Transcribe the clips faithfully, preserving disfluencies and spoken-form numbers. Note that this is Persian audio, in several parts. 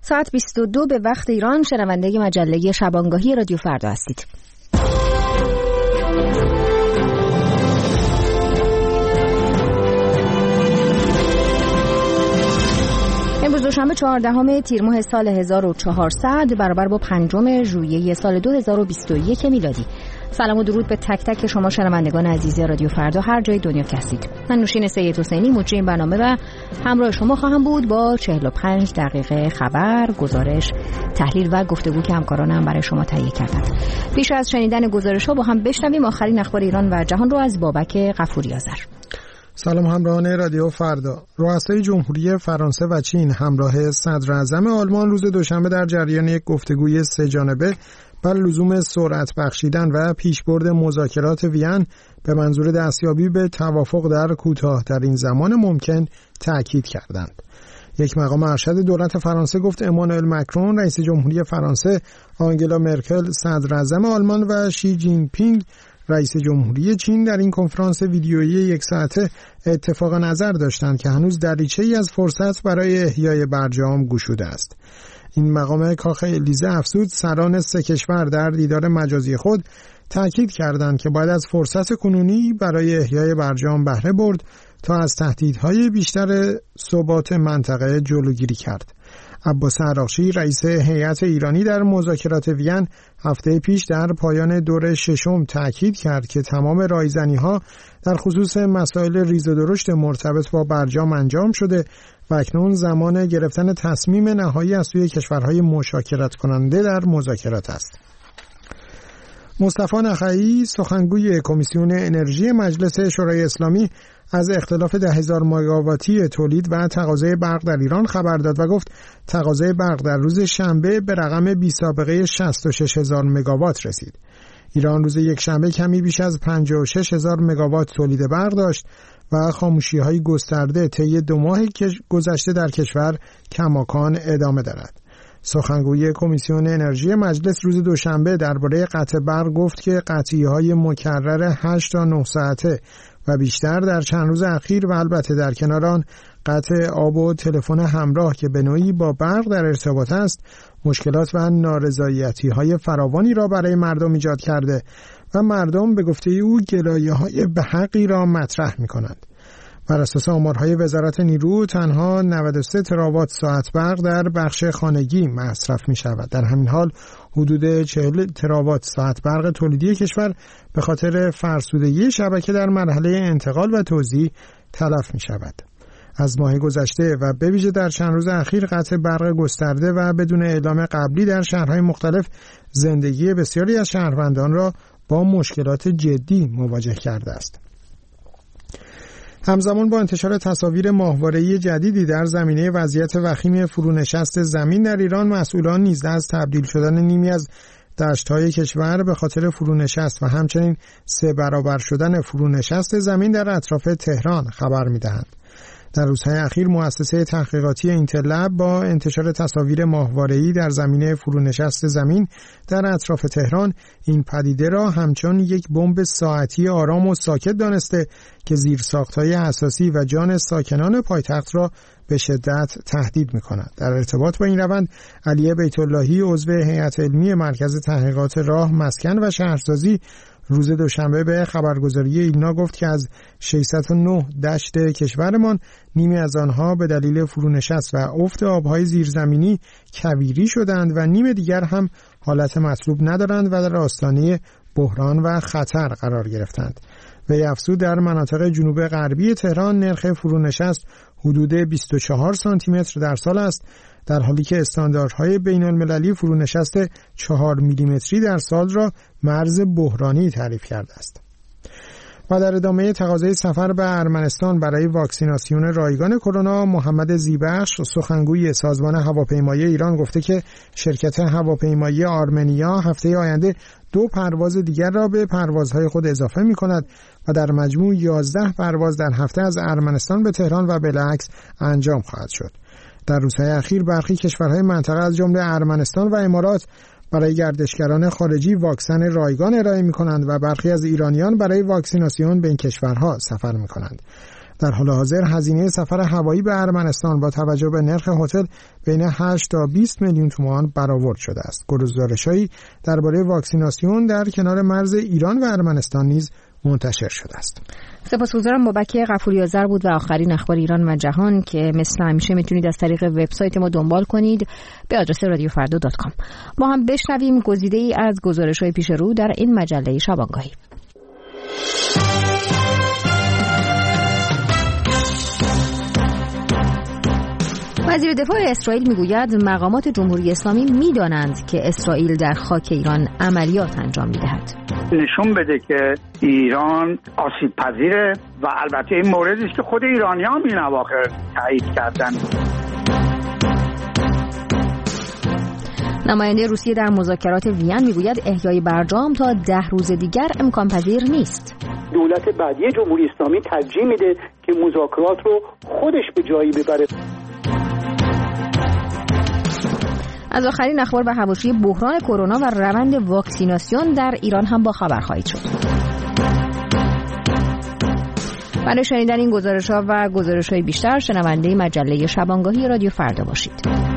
ساعت بیست و دو به وقت ایران. شنونده مجله شبانگاهی رادیو فردا هستید. امروز دوشنبه چهاردهم تیر ماه سال هزار و چهارصد برابر با پنجم ژوئیه سال دو هزار و بیست و یک میلادی. سلام و درود به تک تک شما شنوندگان عزیز رادیو فردا هر جای دنیا که هستید. من نوشین سید حسینی مجری این برنامه و همراه شما خواهم بود با چهل و پنج دقیقه خبر، گزارش، تحلیل و گفتگو که همکارانم برای شما تهیه کردند. پیش از شنیدن گزارش‌ها با هم بشنویم آخرین اخبار ایران و جهان رو از بابک غفوری آذر. سلام همراهان رادیو فردا. رؤسای جمهوری فرانسه و چین همراه صدر اعظم آلمان روز دوشنبه در جریان یک گفتگوی سه جانبه بر لزوم سرعت بخشیدن و پیشبرد مذاکرات وین به منظور دستیابی به توافق در کوتاه‌ترین زمان ممکن تأکید کردند. یک مقام ارشد دولت فرانسه گفت امانوئل مکرون رئیس جمهوری فرانسه، آنگلا مرکل صدر اعظم آلمان و شی جین پینگ رئیس جمهوری چین در این کنفرانس ویدیویی یک ساعته اتفاق نظر داشتند که هنوز دریچه‌ای از فرصت برای احیای برجام گشوده است. این مقام کاخ الیزه افزود سران سه کشور در دیدار مجازی خود تأکید کردند که باید از فرصت کنونی برای احیای برجام بهره برد تا از تهدیدهای بیشتر ثبات منطقه جلوگیری کرد. عباس عراقچی رئیس هیئت ایرانی در مذاکرات وین هفته پیش در پایان دور ششم تأکید کرد که تمام رایزنی‌ها در خصوص مسائل ریز و درشت مرتبط با برجام انجام شده و اکنون زمان گرفتن تصمیم نهایی از سوی کشورهای مشارکت کننده در مذاکرات است. مصطفی نخعی سخنگوی کمیسیون انرژی مجلس شورای اسلامی از اختلاف ده هزار مگاواتی تولید و تقاضای برق در ایران خبر داد و گفت تقاضای برق در روز شنبه به رقم بی سابقه شصت و شش هزار مگاوات رسید. ایران روز یک شنبه کمی بیش از پنجاه و شش هزار مگاوات تولید برق داشت و خاموشی‌های گسترده طی دو ماه گذشته در کشور کماکان ادامه دارد. سخنگوی کمیسیون انرژی مجلس روز دوشنبه درباره قطع برق گفت که قطعی‌های مکرر هشت تا نه ساعته و بیشتر در چند روز اخیر و البته در کنار آن قطع آب و تلفن همراه که به نوعی با برق در ارتباط است، مشکلات و نارضایتی‌های فراوانی را برای مردم ایجاد کرده و مردم به گفته او گلایه‌های به حقی را مطرح می‌کنند. بر اساس آمارهای وزارت نیرو تنها نود و سه تراوات ساعت برق در بخش خانگی مصرف می شود. در همین حال حدود چهل تراوات ساعت برق تولیدی کشور به خاطر فرسودگی شبکه در مرحله انتقال و توزیع تلف می شود. از ماه گذشته و به ویژه در چند روز اخیر قطع برق گسترده و بدون اعلام قبلی در شهرهای مختلف زندگی بسیاری از شهروندان را با مشکلات جدی مواجه کرده است. همزمان با انتشار تصاویر ماهواره‌ای جدیدی در زمینه وضعیت وخیم فرونشست زمین در ایران، مسئولان نیز از تبدیل شدن نیمی از دشت‌های کشور به خاطر فرونشست و همچنین سه برابر شدن فرونشست زمین در اطراف تهران خبر می‌دهند. در روزهای اخیر مؤسسه تحقیقاتی اینترلب با انتشار تصاویر ماهواره‌ای در زمینه فرونشست زمین در اطراف تهران این پدیده را همچون یک بمب ساعتی آرام و ساکت دانسته که زیرساخت‌های اساسی و جان ساکنان پایتخت را به شدت تهدید می‌کند. در ارتباط با این روند علی بیت‌اللهی عضو هیئت علمی مرکز تحقیقات راه، مسکن و شهرسازی روز دوشنبه به خبرگزاری ایلنا گفت که از ششصد و نه دشت کشورمان نیمی از آنها به دلیل فرونشست و افت آبهای زیرزمینی کویری شدند و نیم دیگر هم حالت مطلوب ندارند و در آستانه بحران و خطر قرار گرفتند. وی افزود در مناطق جنوب غربی تهران نرخ فرونشست حدود بیست و چهار سانتی متر در سال است، در حالی که استانداردهای بین المللی فرونشست چهار میلیمتری در سال را مرز بحرانی تعریف کرده است. و در ادامه تقاضای سفر به ارمنستان برای واکسیناسیون رایگان کرونا، محمد زیبخش سخنگوی سازمان هواپیمایی ایران گفته که شرکت هواپیمایی آرمنیا هفته آینده دو پرواز دیگر را به پروازهای خود اضافه می کند و در مجموع یازده پرواز در هفته از ارمنستان به تهران و بالعکس انجام خواهد شد. در روزهای اخیر برخی کشورهای منطقه از جمله ارمنستان و امارات برای گردشگران خارجی واکسن رایگان ارائه می کنند و برخی از ایرانیان برای واکسیناسیون به این کشورها سفر می کنند. در حال حاضر هزینه سفر هوایی به ارمنستان با توجه به نرخ هتل بین هشت تا بیست میلیون تومان برآورد شده است. گزارش‌هایی درباره واکسیناسیون در کنار مرز ایران و ارمنستان نیز منتشر شده است. سپاسگزارم. بابک غفوری آذر بود و آخرین اخبار ایران و جهان که مثل همیشه میتونید از طریق وبسایت ما دنبال کنید به آدرس رادیو فردا دات کام. ما هم بشنویم گزیده‌ای از گزارش‌های پیش رو در این مجله شبانگاهی. وزیر دفاع اسرائیل میگوید مقامات جمهوری اسلامی میدانند که اسرائیل در خاک ایران عملیات انجام میدهد. نشون بده که ایران آسیب پذیره و البته این موردی است که خود ایرانیان این اواخر تایید کردن. نماینده روسیه در مذاکرات وین میگوید احیای برجام تا ده روز دیگر امکان پذیر نیست. دولت بعدی جمهوری اسلامی ترجیح میده که مذاکرات رو خودش به جایی ببره. از آخرین اخبار و حواشی بحران کرونا و روند واکسیناسیون در ایران هم با خبر خواهید شد. برای شنیدن این گزارش‌ها و گزارش‌های بیشتر شنونده مجله شبانگاهی رادیو فردا باشید.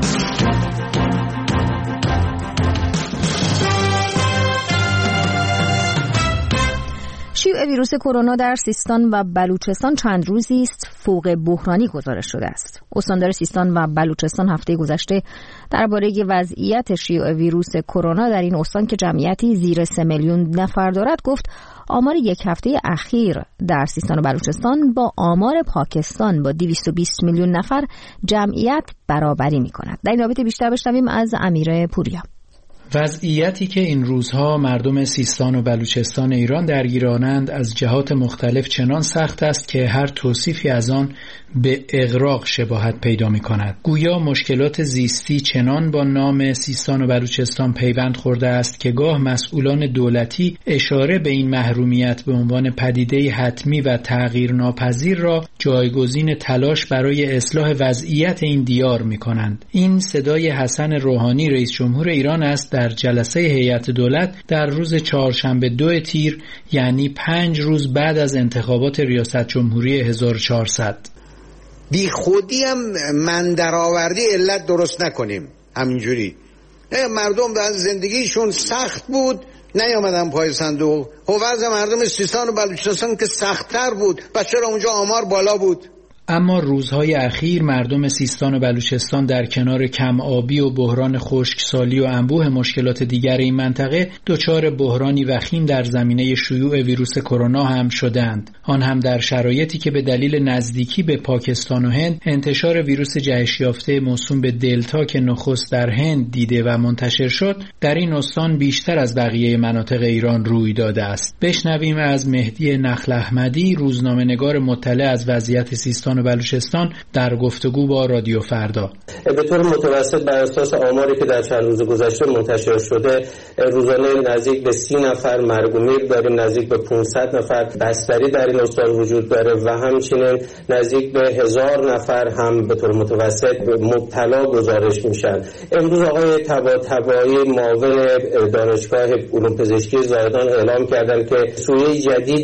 شیوع ویروس کرونا در سیستان و بلوچستان چند روزی است فوق بحرانی گزارش شده است. استاندار سیستان و بلوچستان هفته گذشته درباره وضعیت شیوع ویروس کرونا در این استان که جمعیتی زیر سه میلیون نفر دارد گفت آمار یک هفته اخیر در سیستان و بلوچستان با آمار پاکستان با دویست و بیست میلیون نفر جمعیت برابری می‌کند. در این رابطه بیشتر بشنویم از امیر پوریا. وضعیتی که این روزها مردم سیستان و بلوچستان ایران درگیرانند از جهات مختلف چنان سخت است که هر توصیفی از آن به اغراق شباهت پیدا می کند. گویا مشکلات زیستی چنان با نام سیستان و بلوچستان پیوند خورده است که گاه مسئولان دولتی اشاره به این محرومیت به عنوان پدیده حتمی و تغییر ناپذیر را جایگزین تلاش برای اصلاح وضعیت این دیار می کنند. این صدای حسن روحانی رئیس جمهور ایران است در جلسه هیئت دولت در روز چهارشنبه دو تیر، یعنی پنج روز بعد از انتخابات ریاست جمهوری هزار و چهارصد. بی خودی هم من درآوردی علت درست نکنیم. همینجوری نه مردم در زندگیشون سخت بود نیامدن پای صندوق. وضع مردم سیستان و بلوچستان که سخت‌تر بود و چرا اونجا آمار بالا بود. اما روزهای اخیر مردم سیستان و بلوچستان در کنار کم آبی و بحران خشکسالی و انبوه مشکلات دیگر این منطقه دچار بحرانی وخیم در زمینه شیوع ویروس کرونا هم شدند. آن هم در شرایطی که به دلیل نزدیکی به پاکستان و هند انتشار ویروس جهش یافته موسوم به دلتا که نخست در هند دیده و منتشر شد در این استان بیشتر از بقیه مناطق ایران روی داده است. بشنویم از مهدی نخل احمدی، روزنامه‌نگار مطلع از وضعیت سیستان و بلوچستان در گفتگو با رادیو فردا. به طور متوسط بر اساس آماری که در چند روز گذشته منتشر شده روزانه نزدیک به سی نفر مرگ و میر داریم، نزدیک به پانصد نفر بستری در این استان وجود داره و همچنین نزدیک به هزار نفر هم به طور متوسط مبتلا گزارش میشن. امروز آقای طباطبایی معاون دانشگاه علوم پزشکی زاهدان اعلام کردن که سویه جدید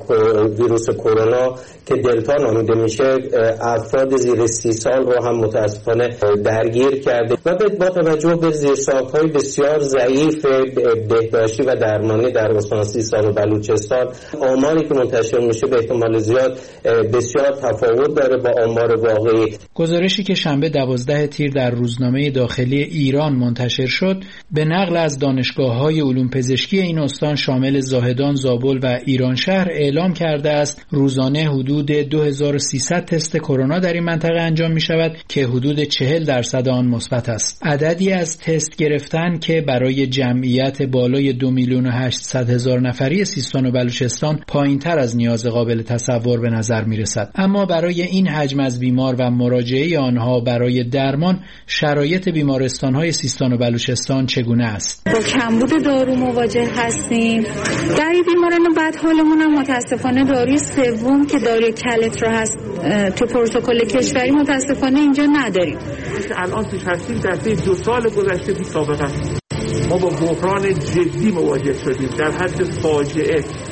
ویروس کرونا که دلتا نامیده میشه افراد زیر سی سال رو هم متاسفانه درگیر کرده و با توجه به زیرساخت‌های بسیار ضعیف بهداشتی و درمانی در استان سیستان و بلوچستان آماری که منتشر میشه به احتمال زیاد بسیار تفاوت داره با آمار واقعی. گزارشی که شنبه دوازده تیر در روزنامه داخلی ایران منتشر شد به نقل از دانشگاه‌های علوم پزشکی این استان شامل زاهدان، زابل و ایران شهر اعلام کرده است روزانه حدود دو هزار و سیصد تست کرونا در این منطقه انجام می شود که حدود چهل درصد آن مثبت است. عددی از تست گرفتن که برای جمعیت بالای دو میلیون و هشتصد هزار نفری سیستان و بلوچستان پایین تر از نیاز قابل تصور به نظر می رسد. اما برای این حجم از بیمار و مراجعه آنها برای درمان شرایط بیمارستان های سیستان و بلوچستان چگونه است؟ با کمبود دارو مواجه هستیم. در بیماران بد حالمون هم متاسفانه داروی سوم که داروی کلت را هست تو پروتکل کشوری متاسفانه اینجا نداریم. الان توش هستیم در طی دو سال گذشته بی سابقه ما با بحران جدی مواجه شدیم در حد فاجعه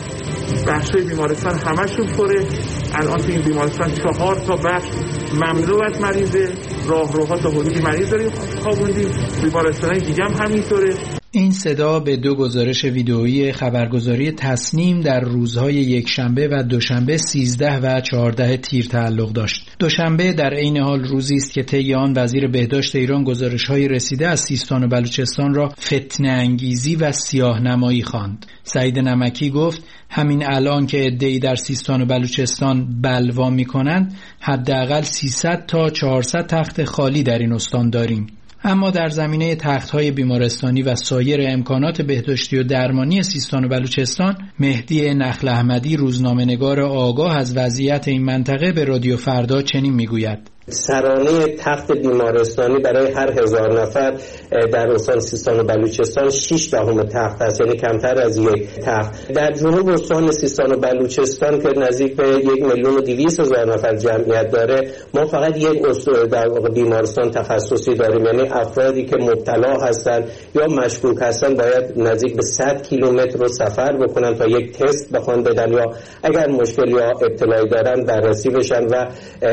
بخشای بیمارستان همشون پره. الان تو این بیمارستان چهار تا بخش مملو از مریضه، راهروها تا حدودی مریض داریم خوابوندیم، بیمارستانای دیگه هم همینطوره. این صدا به دو گزارش ویدئویی خبرگزاری تصنیم در روزهای یکشنبه و دوشنبه سیزده و چهارده تیر تعلق داشت. دوشنبه در عین حال روزی است که طی آن وزیر بهداشت ایران گزارش‌های رسیده از سیستان و بلوچستان را فتنه انگیزی و سیاه‌نمایی خواند. سعید نمکی گفت همین الان که عده‌ای در سیستان و بلوچستان بلوا می‌کنند، حداقل سیصد تا چهارصد تخت خالی در این استان داریم. اما در زمینه تخت‌های بیمارستانی و سایر امکانات بهداشتی و درمانی سیستان و بلوچستان، مهدی نخل احمدی روزنامه‌نگار آگاه از وضعیت این منطقه به رادیو فردا چنین میگوید: سرانه تخت بیمارستانی برای هر هزار نفر در استان سیستان و بلوچستان شش دهم تخت است، یعنی کمتر از یک تخت. در جنوب استان سیستان و بلوچستان که نزدیک به یک میلیون و دویست هزار نفر جمعیت داره، ما فقط یک در بیمارستان تخصصی داریم، یعنی افرادی که مبتلا هستند یا مشکوک هستند باید نزدیک به صد کیلومتر رو سفر بکنن تا یک تست بخوان بدن یا اگر مشکل یا ابتلایی دارن بررسی بشن و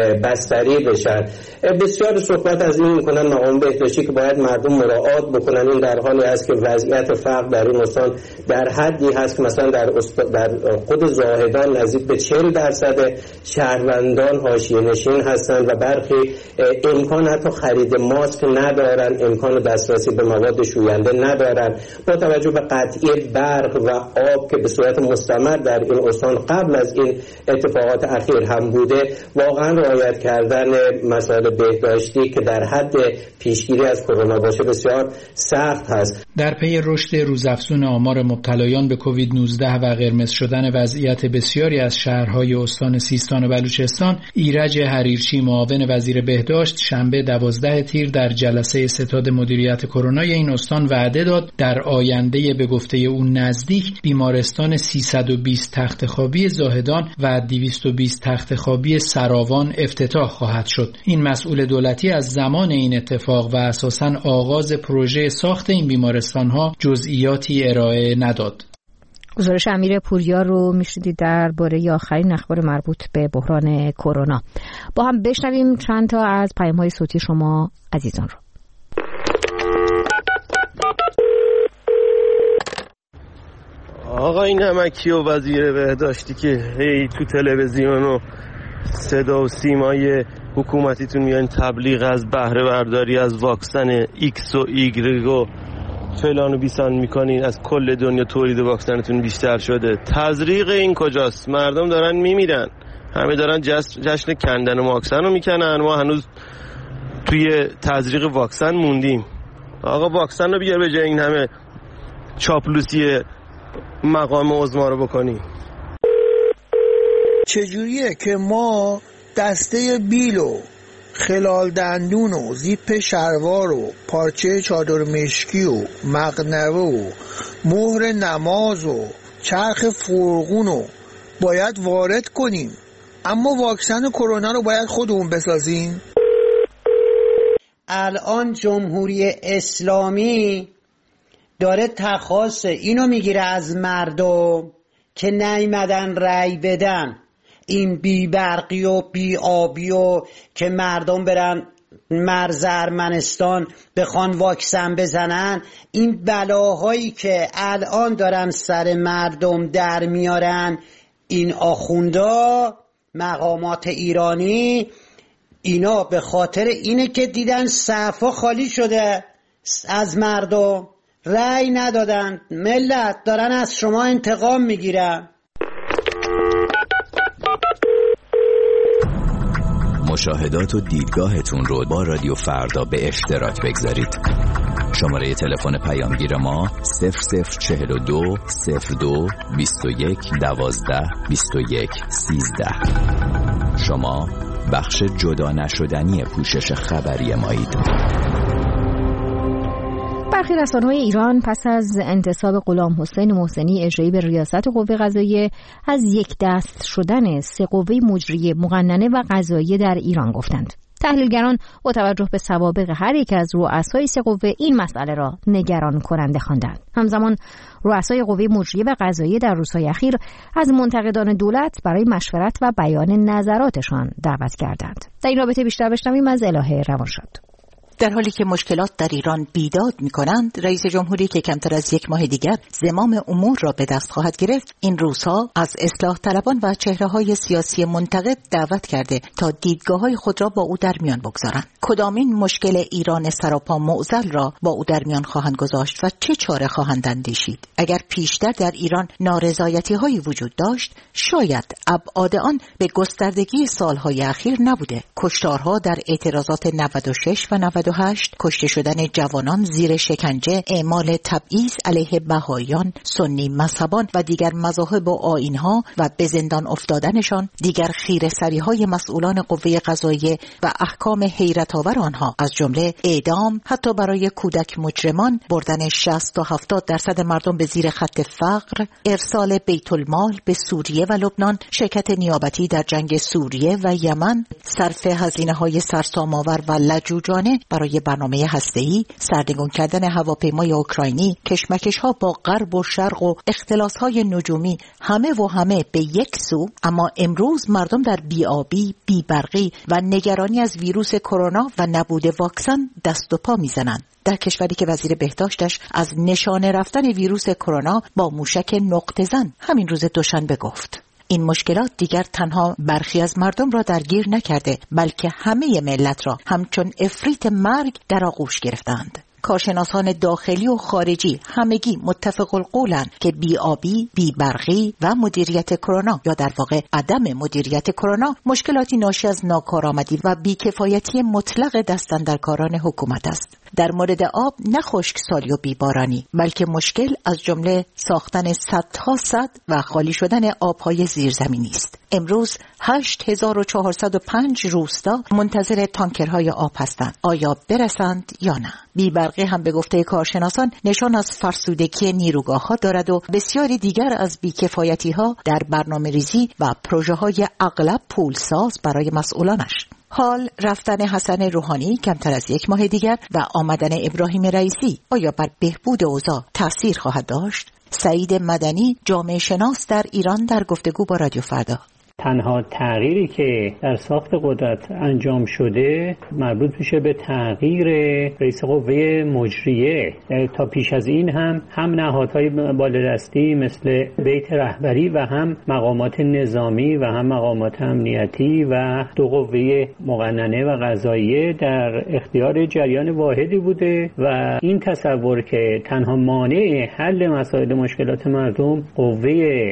بستری بشن. بسیار صحبت از این میکنن مقام بهداشتی که باید مردم مراعات بکنن. این در حالی است که وضعیت فقر در این استان در حدی هست که مثلا در, در خود زاهدان نزدیک به چهل درصد شهروندان حاشیه نشین هستند و برخی امکان حتی خرید ماسک ندارن، امکان دسترسی به مواد شوینده ندارن. با توجه به قطعی برق و آب که به صورت مستمر در این استان قبل از این اتفاقات اخیر هم بوده، واقعا رعایت کردن مسائل بهداشتی که در حد پیشگیری از کرونا باشه بسیار سخت هست. در پی رشد روزافزون آمار مبتلایان به کووید نوزده و قرمز شدن وضعیت بسیاری از شهرهای استان سیستان و بلوچستان، ایرج حریرچی معاون وزیر بهداشت شنبه دوازده تیر در جلسه ستاد مدیریت کرونا این استان وعده داد در آینده به گفته او نزدیک بیمارستان سیصد و بیست تخت خوابی زاهدان و دویست و بیست تخت خوابی سراوان افتتاح خواهد شد. این مسئول دولتی از زمان این اتفاق و اساساً آغاز پروژه ساخت این بیمارستان‌ها جزئیاتی ارائه نداد. گزارش امیر پوریا رو میشنیدید درباره آخرین اخبار مربوط به بحران کرونا. با هم بشنویم چند تا از پیام‌های صوتی شما عزیزان رو. آقای نمکی و وزیر بهداشتی که هی تو تلویزیون و صدا و سیمای حکومتیتون میان تبلیغ از بهره برداری از واکسن ایکس و ایگرگ و فلان و بیسان میکنین، از کل دنیا تولید واکسنتون بیشتر شده. تزریق این کجاست؟ مردم دارن میمیرن، همه دارن جشن, جشن کندن واکسن رو میکنن، ما هنوز توی تزریق واکسن موندیم. آقا واکسن رو بیار به جای این همه چاپلوسی مقام عظما رو بکنی. چجوریه که ما دسته بیلو، خلال دندون و زیپ شلوار و پارچه چادر مشکی و مقنعه و مهر نماز و چرخ فرغون رو باید وارد کنیم، اما واکسن کرونا رو باید خودمون بسازیم؟ الان جمهوری اسلامی داره تخاص اینو میگیره از مردم که نیمدن رأی بدن، این بی برقی و بی آبی و که مردم برن مرز ارمنستان بخوان واکسن بزنن، این بلاهایی که الان دارن سر مردم در میارن این آخوندا، مقامات ایرانی، اینا به خاطر اینه که دیدن صفا خالی شده از مردم، رأی ندادن. ملت دارن از شما انتقام میگیرن. مشاهدات و دیدگاهتون رو با رادیو فردا به اشتراک بگذارید. شماره تلفن پیامگیر ما صفر صفر چهل و دو صفر دو بیست و یک دوازده بیست و یک سیزده. شما بخش جدا نشدنی پوشش خبری مایید. برخی رسانه‌های ایران پس از انتصاب غلام حسین محسنی اجرایی به ریاست قوه قضاییه از یک دست شدن سه قوه مجریه مقننه و قضاییه در ایران گفتند. تحلیلگران با توجه به سوابق هر یک از رؤسای سه قوه این مسئله را نگران کننده خواندند. همزمان رؤسای قوه مجریه و قضاییه در روزهای اخیر از منتقدان دولت برای مشورت و بیان نظراتشان دعوت کردند. در این رابطه بیشتر بشنویم از الهه روانشاد. در حالی که مشکلات در ایران بیداد می‌کنند، رئیس جمهوری که کمتر از یک ماه دیگر زمام امور را به دست خواهد گرفت، این روزها از اصلاح طلبان و چهره‌های سیاسی منتقد دعوت کرده تا دیدگاه‌های خود را با او در میان بگذارند. کدامین مشکل ایران سراپا معضل را با او در میان خواهند گذاشت و چه چاره خواهند اندیشید؟ اگر پیشتر در ایران نارضایتی‌هایی وجود داشت، شاید ابعاد آن به گستردگی سال‌های اخیر نبوده. کشتارها در اعتراضات نود و شش و نود و هشت، کشته شدن جوانان زیر شکنجه، اعمال تبعیض علیه بهائیان، سنی مذهبان و دیگر مذاهب و آیین‌ها و به زندان افتادنشان، دیگر خیره‌سری‌های مسئولان قوه قضاییه و احکام حیرت‌آور آنها، از جمله اعدام، حتی برای کودک مجرمان، بردن شصت تا هفتاد درصد مردم به زیر خط فقر، ارسال بیت المال به سوریه و لبنان، شرکت نیابتی در جنگ سوریه و یمن، صرف هزینه‌های سرسام‌آور و لجوجانه برای برنامه هسته‌ای، سرنگون کردن هواپیمای اوکراینی، کشمکش‌ها با غرب و شرق و اختلاس‌های نجومی، همه و همه به یک سو. اما امروز مردم در بی‌آبی، بی‌برقی و نگرانی از ویروس کرونا و نبود واکسن دست و پا می‌زنند. در کشوری که وزیر بهداشتش از نشانه رفتن ویروس کرونا با موشک نقطه زن همین روز دوشنبه گفت. این مشکلات دیگر تنها برخی از مردم را درگیر نکرده، بلکه همه ملت را همچون افریت مرگ در آغوش گرفتند. کارشناسان داخلی و خارجی همگی متفق القولند که بی‌آبی، بی‌برقی و مدیریت کرونا یا در واقع عدم مدیریت کرونا مشکلاتی ناشی از ناکارآمدی و بیکفایتی مطلق دستاندرکاران حکومت است. در مورد آب نه خشکسالی و بیبارانی، بلکه مشکل از جمله ساختن صدها سد و خالی شدن آبهای زیرزمینی است. امروز هشت هزار و چهارصد و پنج روستا منتظر تانکرهای آب هستند. آیا برسند یا نه؟ بی‌برقی هم به گفته کارشناسان نشان از فرسودگی نیروگاه‌ها دارد و بسیاری دیگر از بیکفایتی‌ها در برنامه‌ریزی و پروژه‌های اغلب پولساز برای مسئولانش. حال رفتن حسن روحانی کمتر از یک ماه دیگر و آمدن ابراهیم رئیسی آیا بر بهبود اوضاع تأثیر خواهد داشت؟ سعید مدنی، جامعه شناس در ایران، در گفتگو با رادیو فردا: تنها تغییری که در ساخت قدرت انجام شده مربوط میشه به تغییر رئیس قوه مجریه. تا پیش از این هم هم نهادهای بالادستی مثل بیت رهبری و هم مقامات نظامی و هم مقامات امنیتی و دو قوه مقننه و قضاییه در اختیار جریان واحدی بوده و این تصور که تنها مانع حل مسائل مشکلات مردم قوه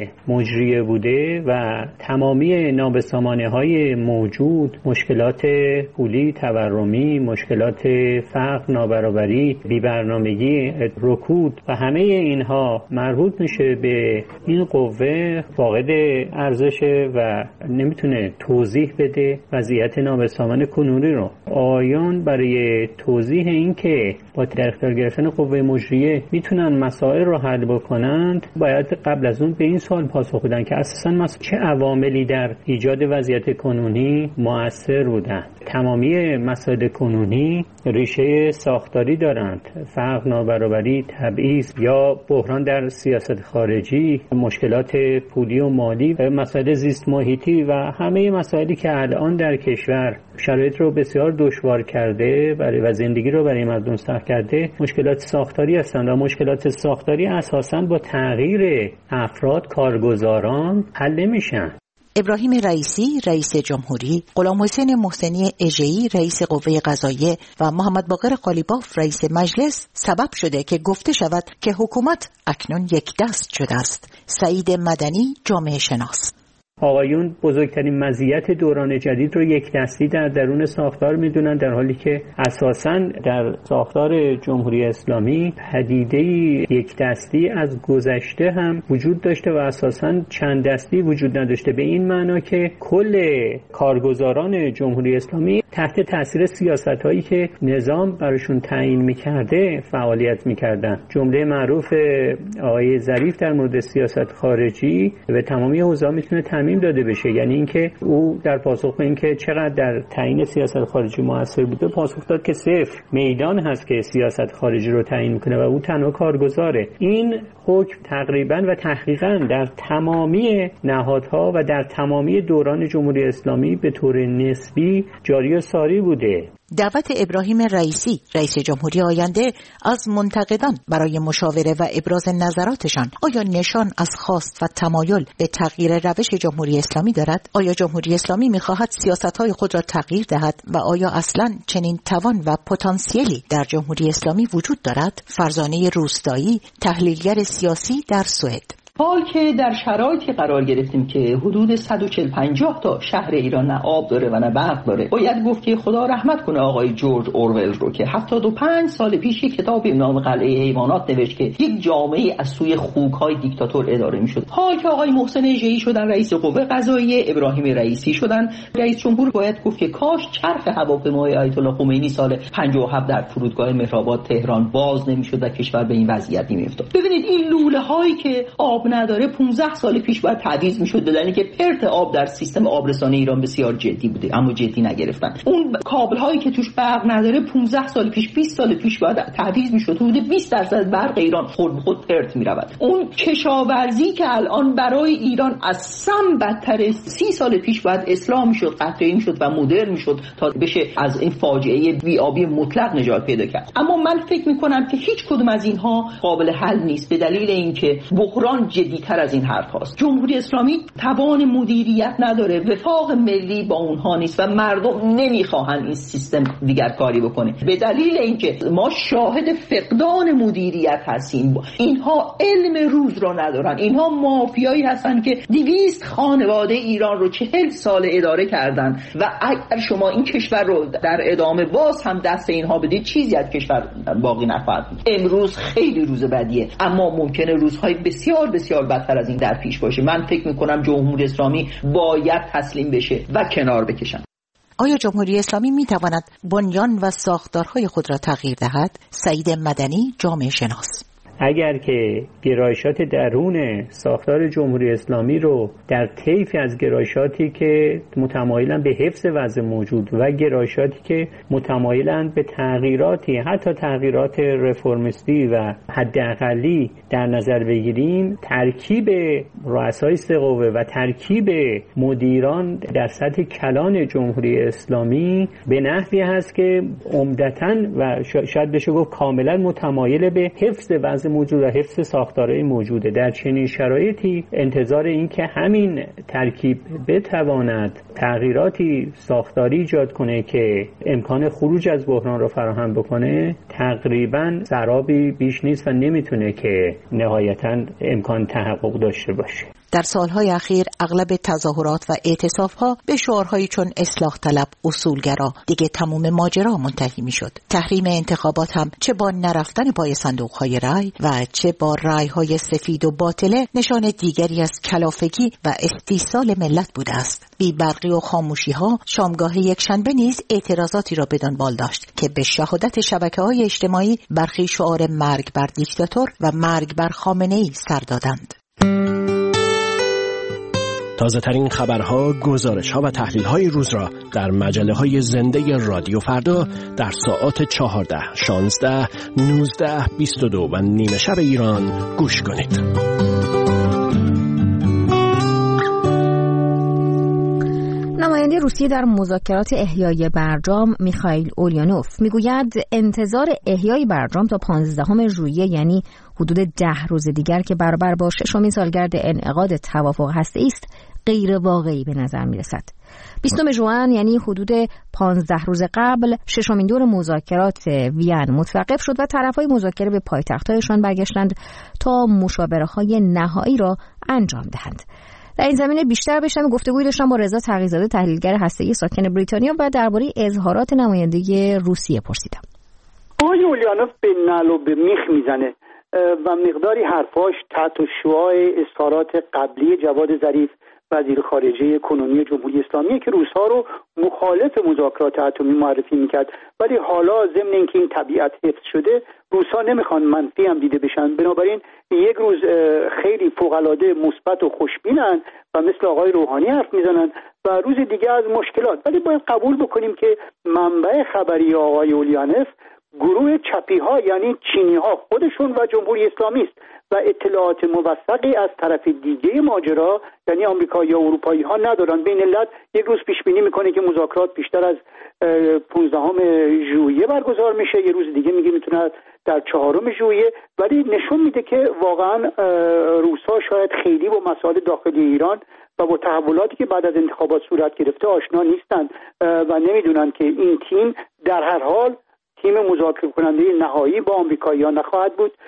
مجریه بوده و تمام تمامی نابسامانه‌های موجود، مشکلات پولی، تورمی، مشکلات فقر، نابرابری، بی‌برنامگی، رکود و همه اینها مربوط میشه به این قوه فاقد ارزشه و نمیتونه توضیح بده وضعیت نابسامان کنونی رو. آیان برای توضیح این که با در اختیار گرفتن قوه مجریه میتونن مسائل رو حل بکنند، باید قبل از اون به این سوال پاسخ بدن که اساساً چه عواملی در ایجاد وضعیت کنونی مؤثر بودند. تمامی مسائل کنونی ریشه ساختاری دارند: فقر، نابرابری، تبعیض یا بحران در سیاست خارجی، مشکلات پولی و مالی، مسائل زیست محیطی و همه مسائلی که الان در کشور شرایط رو بسیار دشوار کرده برای و زندگی رو برای مردم سخت کرده، مشکلات ساختاری هستند و مشکلات ساختاری اساساً با تغییر افراد، کارگزاران حل نمیشن. ابراهیم رئیسی رئیس جمهوری، غلام حسین محسنی اژه‌ای رئیس قوه قضاییه و محمد باقر قالیباف رئیس مجلس سبب شده که گفته شود که حکومت اکنون یک دست شده است. سعید مدنی، جامعه شناس: آقایون بزرگترین مزیت دوران جدید رو یک دستی در درون ساختار میدونن، در حالی که اساساً در ساختار جمهوری اسلامی پدیده یک دستی از گذشته هم وجود داشته و اساساً چند دستی وجود نداشته، به این معنا که کل کارگزاران جمهوری اسلامی تحت تاثیر سیاست‌هایی که نظام براشون تعیین می‌کرده فعالیت می‌کردن. جمله معروف آقای ظریف در مورد سیاست خارجی به تمامی حوزه‌ها میتونه تعمیم داده بشه، یعنی اینکه او در پاسخ به اینکه چقدر در تعیین سیاست خارجی موثر بوده پاسخ داد که صفر. میدان هست که سیاست خارجی رو تعیین میکنه و او تنها کارگزاره. این حکم تقریبا و تحقیقا در تمامی نهادها و در تمامی دوران جمهوری اسلامی به طور نسبی جاری و ساری بوده. دعوت ابراهیم رئیسی رئیس جمهوری آینده از منتقدان برای مشاوره و ابراز نظراتشان آیا نشان از خواست و تمایل به تغییر روش جمهوری اسلامی دارد؟ آیا جمهوری اسلامی می‌خواهد سیاست‌های خود را تغییر دهد و آیا اصلاً چنین توان و پتانسیلی در جمهوری اسلامی وجود دارد؟ فرزانه روستایی، تحلیلگر سیاسی در سوئد. حال که در شرایطی قرار گرفتیم که حدود صد و چهل پنجاه تا شهر ایران نه آب داره و نه برق داره، باید گفت که خدا رحمت کنه آقای جورج اورول رو که هفتاد و پنج سال پیش یک کتابی به نام قلعه حیوانات نوشت که یک جامعه از سوی خوک‌های دیکتاتور اداره می‌شد. حال که آقای محسن ژئی شدن رئیس قوه قضاییه، ابراهیم رئیسی شدن رئیس جمهور، باید گفت که کاش چرخ هواپیمای آیت الله خمینی سال پنجاه و هفت در فرودگاه مهرآباد تهران باز نمی‌شد و کشور به این وضعیت نمی‌افتاد. ببینید این لوله‌هایی که آب نداره پانزده سال پیش باید تعویض میشد، بدونید که پرت آب در سیستم آبرسانی ایران بسیار جدی بوده اما جدی نگرفتن. اون کابل هایی که توش برق نداره پانزده سال پیش بیست سال پیش باید تعویض میشد، حدود بیست درصد برق ایران خود به خود پرت میرود. اون کشاورزی که الان برای ایران از سم بدتر سی سال پیش باید اصلاح میشد، قطعی میشد و مدرن میشد تا بشه از این فاجعه بی‌آبی مطلق نجات پیدا کرد. اما من فکر میکنم که هیچ کدوم از اینها قابل حل نیست به دلیل اینکه بحران جدی‌تر از این حرف هاست. جمهوری اسلامی توان مدیریت نداره، وفاق ملی با اونها نیست و مردم نمیخواهن این سیستم دیگر کاری بکنه به دلیل اینکه ما شاهد فقدان مدیریت هستیم. اینها علم روز را ندارن، اینها مافیایی هستن که دویست خانواده ایران رو چهل سال اداره کردن و اگر شما این کشور رو در ادامه باز هم دست اینها بدید چیزی از کشور باقی نخواهد. امروز خیلی روز بدیه اما ممکنه روزهای بسیار بسیار بدتر از این در پیش باشه. من فکر میکنم جمهوری اسلامی باید تسلیم بشه و کنار بکشن. آیا جمهوری اسلامی میتواند بنیان و ساختارهای خود را تغییر دهد؟ سعید مدنی، جامعه شناس. اگر که گرایشات درون ساختار جمهوری اسلامی رو در طیفی از گرایشاتی که متمایلن به حفظ وضع موجود و گرایشاتی که متمایلن به تغییراتی حتی تغییرات رفرمیستی و حداقلی در نظر بگیریم، ترکیب رؤسای سه قوه و ترکیب مدیران در سطح کلان جمهوری اسلامی به نحوی هست که عمدتاً و شاید بشه گفت کاملا متمایل به حفظ وضع موجود و حفظ ساختارهای موجوده. در چنین شرایطی انتظار این که همین ترکیب بتواند تغییراتی ساختاری ایجاد کنه که امکان خروج از بحران رو فراهم بکنه تقریباً سرابی بیش نیست و نمیتونه که نهایتاً امکان تحقق داشته باشه. در سالهای اخیر اغلب تظاهرات و اعتصابها به شعارهایی چون اصلاح طلب، اصولگرا، دیگه تموم ماجرا منتهی میشد. تحریم انتخابات هم چه با نرفتن پای صندوقهای رای و چه با رایهای سفید و باطله نشان دیگری از کلافگی و استیصال ملت بوده است. بی برقی و خاموشی ها شامگاه یکشنبه نیز اعتراضاتی را به دنبال داشت که به شهادت شبکه‌های اجتماعی برخی شعار مرگ بر دیکتاتور و مرگ بر خامنه‌ای سر دادند. تازه ترین خبرها، گزارش‌ها و تحلیل‌های روز را در مجله‌های زنده رادیو فردا در ساعات چهارده، شانزده، نوزده، بیست و دو و نیمه شب ایران گوش کنید. نماینده روسیه در مذاکرات احیای برجام میخائیل اولیانوف میگوید انتظار احیای برجام تا پانزدهم ژوئیه یعنی حدود ده روز دیگر که برابر با ششمین سالگرد انعقاد توافق هسته‌ای است غیر واقعی به نظر میرسد. بیستم ژوئن یعنی حدود پانزده روز قبل ششمین دور مذاکرات وین متوقف شد و طرفهای مذاکره به پایتخت‌هایشان برگشتند تا مشاوره‌های نهایی را انجام دهند. در این زمینه بیشتر بشنویم گفتگویی داشتم با رضا تقی‌زاده تحلیلگر هسته‌ای ساکن بریتانیا و درباره اظهارات نماینده روسیه پرسیدم. آقای اولیانوف به نعل و به میخ میزنه و مقداری حرفاش تحت شعاع اظهارات قبلی جواد ظریف وزیر خارجه کنونی جمهوری اسلامی که روس‌ها رو مخالف مذاکرات اتمی معرفی میکرد، ولی حالا ضمن اینکه این طبیعت حفظ شده روس‌ها نمیخوان منفی هم دیده بشن، بنابراین یک روز خیلی فوق‌العاده مثبت و خوشبینن و مثل آقای روحانی حرف میزنن و روز دیگه از مشکلات. ولی باید قبول بکنیم که منبع خبری آقای اولیانف گروه چپی ها یعنی چینی ها خودشون و جمهوری اسلامی است و اطلاعات موثقی از طرف دیگه ماجرا یعنی آمریکا یا اروپایی ها ندارن. بین علت یک روز پیش بینی میکنه که مذاکرات بیشتر از پانزدهم ژوئیه برگزار میشه، یه روز دیگه میگه میتونه در چهارم ژوئیه، ولی نشون میده که واقعا روس‌ها شاید خیلی با مسائل داخلی ایران و با تحولاتی که بعد از انتخابات صورت گرفته آشنا نیستن و نمیدونن که این تیم در هر حال تیم مذاکره کننده نهایی با آمریکایی‌ها نخواهد بود.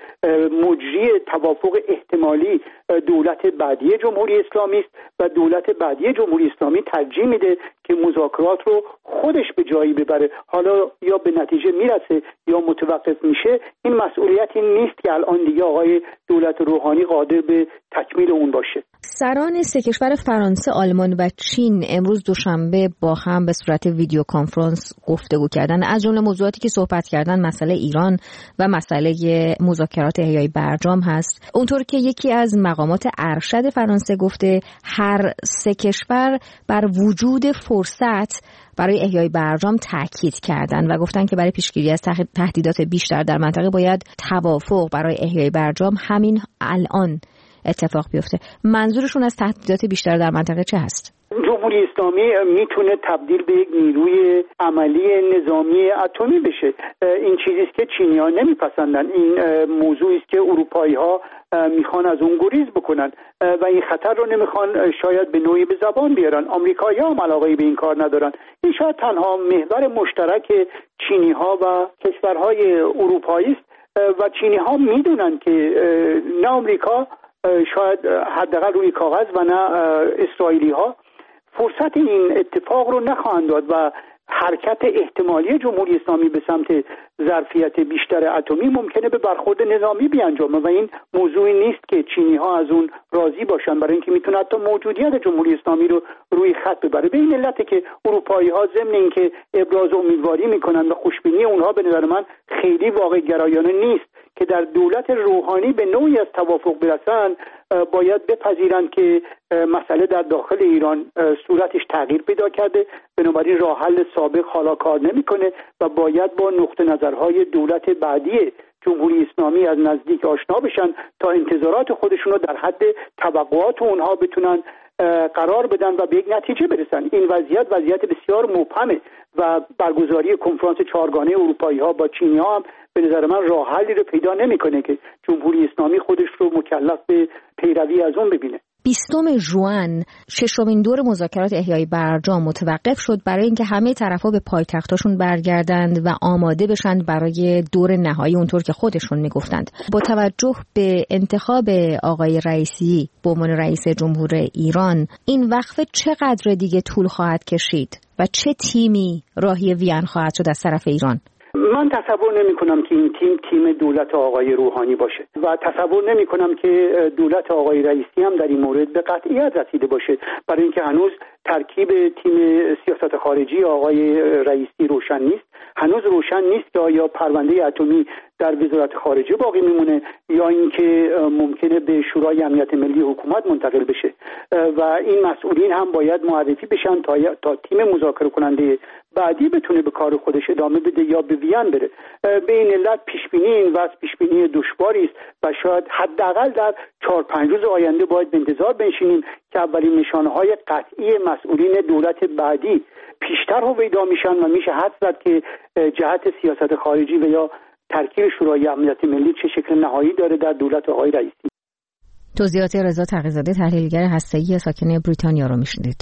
مجری توافق احتمالی دولت بعدی جمهوری اسلامی است و دولت بعدی جمهوری اسلامی ترجیح میده که مذاکرات رو خودش به جایی ببره. حالا یا به نتیجه میرسه یا متوقف میشه، این مسئولیتی نیست که الان دیگه آقای دولت روحانی قادر به تکمیل اون باشه. سران سه کشور فرانسه، آلمان و چین امروز دوشنبه با هم به صورت ویدیو کنفرانس گفتگو کردن. از جمله موضوعاتی که صحبت کردن مسئله ایران و مسئله مذاکرات احیای برجام هست. اونطور که یکی از مقامات ارشد فرانسه گفته هر سه کشور بر وجود فرصت برای احیای برجام تاکید کردند و گفتن که برای پیشگیری از تهدیدات بیشتر در منطقه باید توافق برای احیای برجام همین الان اتفاق بیفته. منظورشون از تهدیدات بیشتر در منطقه چه هست؟ جمهوری اسلامی میتونه تبدیل به یک نیروی عملی نظامی اتمی بشه. این چیزی است که چینی‌ها نمیپسندن. این موضوعی است که اروپایی‌ها میخوان از اون گریز بکنن و این خطر رو نمیخوان شاید به نوعی به زبان بیارن. آمریکایی‌ها هم علاقه به این کار ندارن. این شاید تنها محور مشترک چینی‌ها و کشورهای اروپایی است و چینی‌ها میدونن که نه آمریکا شاید حداقل روی کاغذ و نه اسرائیلی ها فرصت این اتفاق رو نخواهند داد و حرکت احتمالی جمهوری اسلامی به سمت ظرفیت بیشتر اتمی ممکنه به برخورد نظامی بیانجامه و این موضوعی نیست که چینی ها از اون راضی باشن، برای اینکه میتونه حتی موجودیت جمهوری اسلامی رو روی خط ببره. به این علته که اروپایی ها ضمن اینکه ابراز امیدواری میکنن و خوشبینی اونها به نظر من خیلی واقع گرایانه نیست که در دولت روحانی به نوعی از توافق برسن، باید بپذیرند که مسئله در داخل ایران صورتش تغییر پیدا کرده، بنابراین راه حل سابق حالا کار نمیکنه و باید با نقطه نظرهای دولت بعدی جمهوری اسلامی از نزدیک آشنا بشن تا انتظارات خودشون رو در حد توقعات اونها بتونن قرار بدن و به یک نتیجه برسن. این وضعیت وضعیت بسیار مبهمه و برگزاری کنفرانس چهارگانه اروپایی ها با چینی ها هم به نظر من راه حلی رو پیدا نمیکنه که جمهوری اسلامی خودش رو مکلف به پیروی از اون ببینه. بیستم ژوئن ششمین دور مذاکرات احیای برجام متوقف شد برای اینکه همه طرفا به پایتختاشون برگردند و آماده بشن برای دور نهایی اونطور که خودشون میگفتند. با توجه به انتخاب آقای رئیسی به عنوان رئیس جمهور ایران، این وقفه چقدر دیگه طول خواهد کشید و چه تیمی راهی وین خواهد شد از طرف ایران؟ من تصور نمی کنم که این تیم تیم دولت آقای روحانی باشه و تصور نمی کنم که دولت آقای رئیسی هم در این مورد به قطعیت رسیده باشه، برای اینکه هنوز ترکیب تیم سیاست خارجی آقای رئیسی روشن نیست. هنوز روشن نیست که آیا پرونده اتمی در وزارت خارجه باقی میمونه یا اینکه ممکنه به شورای امنیت ملی حکومت منتقل بشه و این مسئولین هم باید معرفی بشن تا تا تیم مذاکره کننده بعدی بتونه به کار خودش ادامه بده یا به وین بره. به این علت پیش بینی این وضع پیش بینی دشواری است و شاید حداقل در چهار پنج روز آینده باید به انتظار بنشینیم که اولین نشانه‌های قطعی مسئولین دولت بعدی پیشتر هویدا میشن و میشه حدس زد که جهت سیاست خارجی و یا ترکیب شورای امنیت ملی چه شکل نهایی داره در دولت آقای رئیسی. توضیحات رضا تقی‌زاده، تحلیلگر هسته‌ای ساکن بریتانیا رو میشنید.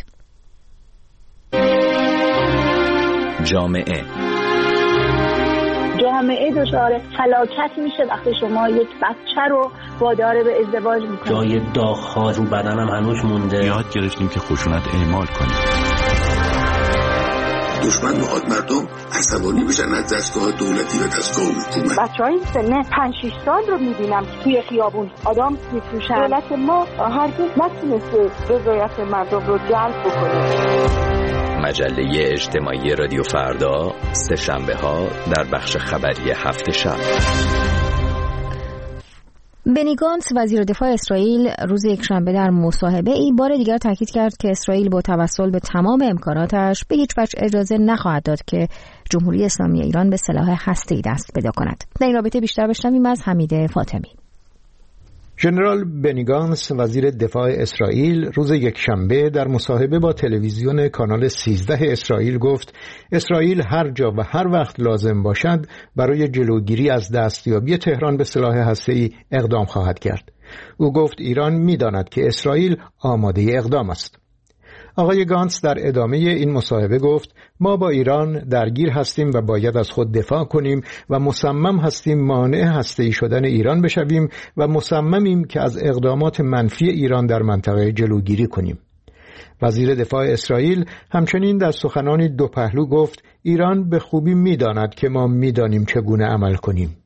جامعه جامعه دچار فلاکت میشه وقتی شما یک بچه رو وادار به ازدواج میکنید. جای داغ‌ها رو بدنم هنوز مونده. یاد گرفتیم که خشونت اعمال کنیم. دشمن میخواد مردم عصبانی بشن از دستگاه دولتی و دستگاه حکومت. بچهای سن پنج شش سال رو میبینم توی خیابون آدم میفروشن. دولت ما هرگز نتونسته رضایت مردم رو جلب بکنه. مجله اجتماعی رادیو فردا سه شنبه ها در بخش خبری هفت شب. بنی گانتس وزیر دفاع اسرائیل روز یکشنبه در مصاحبه ای بار دیگر تاکید کرد که اسرائیل با توسل به تمام امکاناتش به هیچ وجه اجازه نخواهد داد که جمهوری اسلامی ایران به سلاح هسته‌ای دست پیدا کند. در این رابطه بیشتر بشنویم از حمید فاطمی. ژنرال بنی گانتس وزیر دفاع اسرائیل روز یکشنبه در مصاحبه با تلویزیون کانال سیزده اسرائیل گفت اسرائیل هر جا و هر وقت لازم باشد برای جلوگیری از دستیابی تهران به سلاح هسته‌ای اقدام خواهد کرد. او گفت ایران می‌داند که اسرائیل آماده اقدام است. آقای گانتس در ادامه این مصاحبه گفت ما با ایران درگیر هستیم و باید از خود دفاع کنیم و مصمم هستیم مانع هسته‌ای شدن ایران بشویم و مصممیم که از اقدامات منفی ایران در منطقه جلوگیری کنیم. وزیر دفاع اسرائیل همچنین در سخنانی دو پهلو گفت ایران به خوبی می‌داند که ما می‌دانیم چگونه عمل کنیم.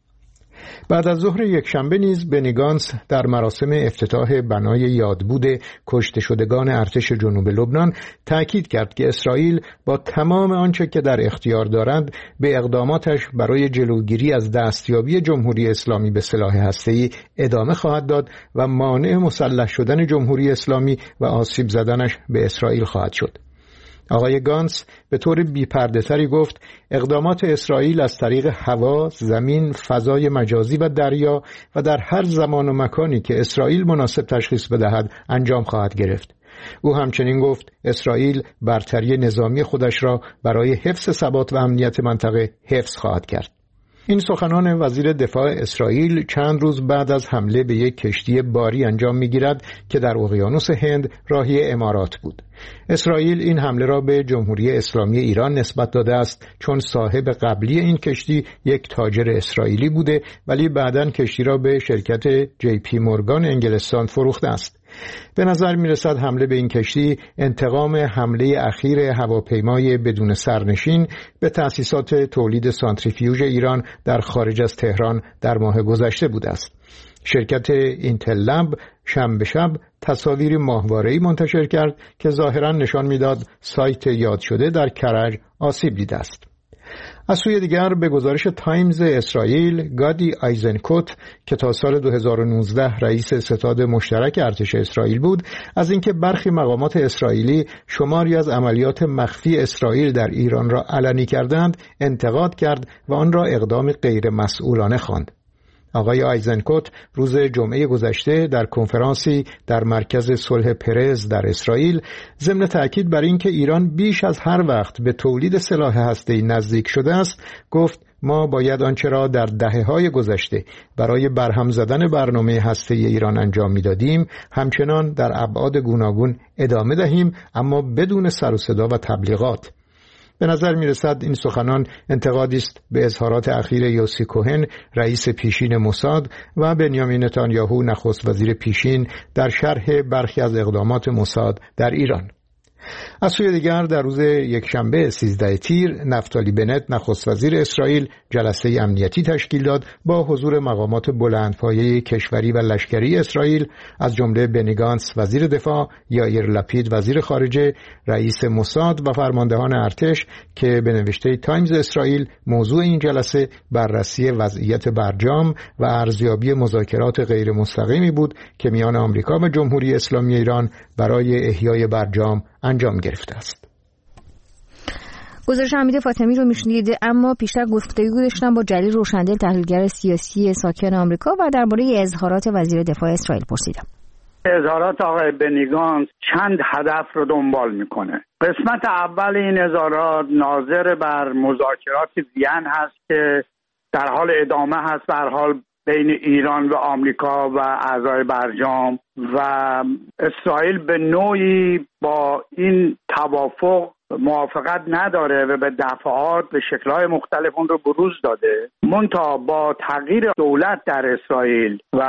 بعد از ظهر یکشنبه نیز بنی گانتس در مراسم افتتاح بنای یادبود کشته شدگان ارتش جنوب لبنان تأکید کرد که اسرائیل با تمام آنچه که در اختیار دارد به اقداماتش برای جلوگیری از دستیابی جمهوری اسلامی به سلاح هسته‌ای ادامه خواهد داد و مانع مسلح شدن جمهوری اسلامی و آسیب زدنش به اسرائیل خواهد شد. آقای گانتس به طور بی‌پرده‌تری گفت اقدامات اسرائیل از طریق هوا، زمین، فضای مجازی و دریا و در هر زمان و مکانی که اسرائیل مناسب تشخیص بدهد انجام خواهد گرفت. او همچنین گفت اسرائیل برتری نظامی خودش را برای حفظ ثبات و امنیت منطقه حفظ خواهد کرد. این سخنان وزیر دفاع اسرائیل چند روز بعد از حمله به یک کشتی باری انجام می‌گیرد که در اقیانوس هند راهی امارات بود. اسرائیل این حمله را به جمهوری اسلامی ایران نسبت داده است چون صاحب قبلی این کشتی یک تاجر اسرائیلی بوده ولی بعداً کشتی را به شرکت جی پی مورگان انگلستان فروخته است. به نظر می رسد حمله به این کشتی انتقام حمله اخیر هواپیمای بدون سرنشین به تأسیسات تولید سانتریفیوژ ایران در خارج از تهران در ماه گذشته بوده است. شرکت اینتل لب شنبه شب تصاویر ماهواره‌ای منتشر کرد که ظاهراً نشان می‌داد سایت یاد شده در کرج آسیب دیده است. از سوی دیگر به گزارش تایمز اسرائیل گادی آیزنکوت که تا سال دو هزار و نوزده رئیس ستاد مشترک ارتش اسرائیل بود از اینکه برخی مقامات اسرائیلی شماری از عملیات مخفی اسرائیل در ایران را علنی کردند انتقاد کرد و آن را اقدام غیر مسئولانه خواند. آقای آیزنکوت روز جمعه گذشته در کنفرانسی در مرکز صلح پرز در اسرائیل ضمن تأکید بر اینکه ایران بیش از هر وقت به تولید سلاح هسته‌ای نزدیک شده است گفت ما باید آنچه را در دهه‌های گذشته برای برهم زدن برنامه هسته‌ای ایران انجام می‌دادیم همچنان در ابعاد گوناگون ادامه دهیم اما بدون سر و صدا و تبلیغات. به نظر می رسد این سخنان انتقادی است به اظهارات اخیر یوسی کوهن رئیس پیشین موساد و بنیامین نتانیاهو نخست وزیر پیشین در شرح برخی از اقدامات موساد در ایران. از سوی دیگر در روز یکشنبه سیزده تیر نفتالی بنت نخست وزیر اسرائیل جلسه امنیتی تشکیل داد با حضور مقامات بلندپایه کشوری و لشکری اسرائیل از جمله بنی گانتس وزیر دفاع، یائیر لپید وزیر خارجه، رئیس موساد و فرماندهان ارتش که به نوشته تایمز اسرائیل موضوع این جلسه بررسی وضعیت برجام و ارزیابی مذاکرات غیر مستقیمی بود که میان آمریکا و جمهوری اسلامی ایران برای احیای برجام انجام گرفته است. گزارش حمید فاطمی رو میشنید. اما پیشتر گفتگو داشتم با جلیل روشندل تحلیلگر سیاسی ساکن آمریکا و درباره اظهارات وزیر دفاع اسرائیل پرسیدم. اظهارات آقای بنی گانتس چند هدف رو دنبال میکنه. قسمت اول این اظهارات ناظر بر مذاکرات وین هست که در حال ادامه هست به هر حال بین ایران و آمریکا و اعضای برجام و اسرائیل به نوعی با این توافق موافقت نداره و به دفعات به شکل‌های مختلف اون رو بروز داده. منتها با تغییر دولت در اسرائیل و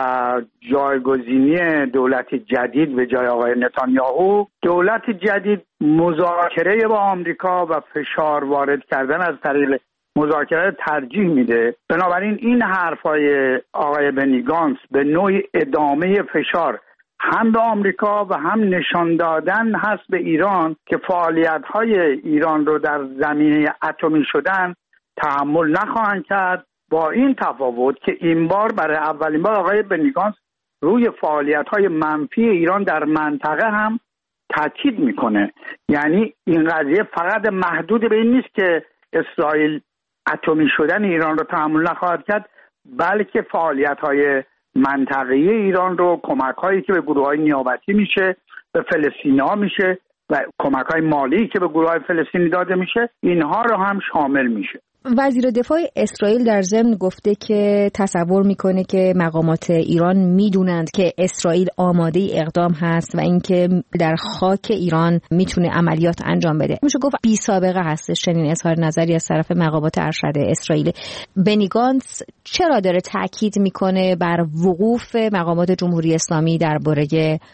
جایگزینی دولت جدید به جای آقای نتانیاهو، دولت جدید مذاکره با آمریکا و فشار وارد کردن از طریق مذاکره ترجیح میده. بنابراین این حرفای آقای بنی گانتس به نوعی ادامه فشار هم به آمریکا و هم نشان دادن هست به ایران که فعالیت‌های ایران رو در زمینه اتمی شدن تحمل نخواهند کرد، با این تفاوت که این بار برای اولین بار آقای بنی گانتس روی فعالیت‌های منفی ایران در منطقه هم تاکید میکنه. یعنی این قضیه فقط محدود به این نیست که اسرائیل اتمی شدن ایران رو تحمل نخواهد کرد، بلکه فعالیت‌های منطقه‌ای ایران رو، کمک‌هایی که به گروه‌های نیابتی میشه، به فلسطینی‌ها میشه و کمک‌های مالی که به گروه‌های فلسطینی داده میشه، اینها رو هم شامل میشه. وزیر دفاع اسرائیل در ضمن گفته که تصور میکنه که مقامات ایران میدونند که اسرائیل آماده اقدام هست و اینکه در خاک ایران میتونه عملیات انجام بده. میشه گفت بی سابقه هستش چنین اظهار نظری از طرف مقامات ارشد اسرائیل. بنی گانتس چرا داره تاکید میکنه بر وقوف مقامات جمهوری اسلامی درباره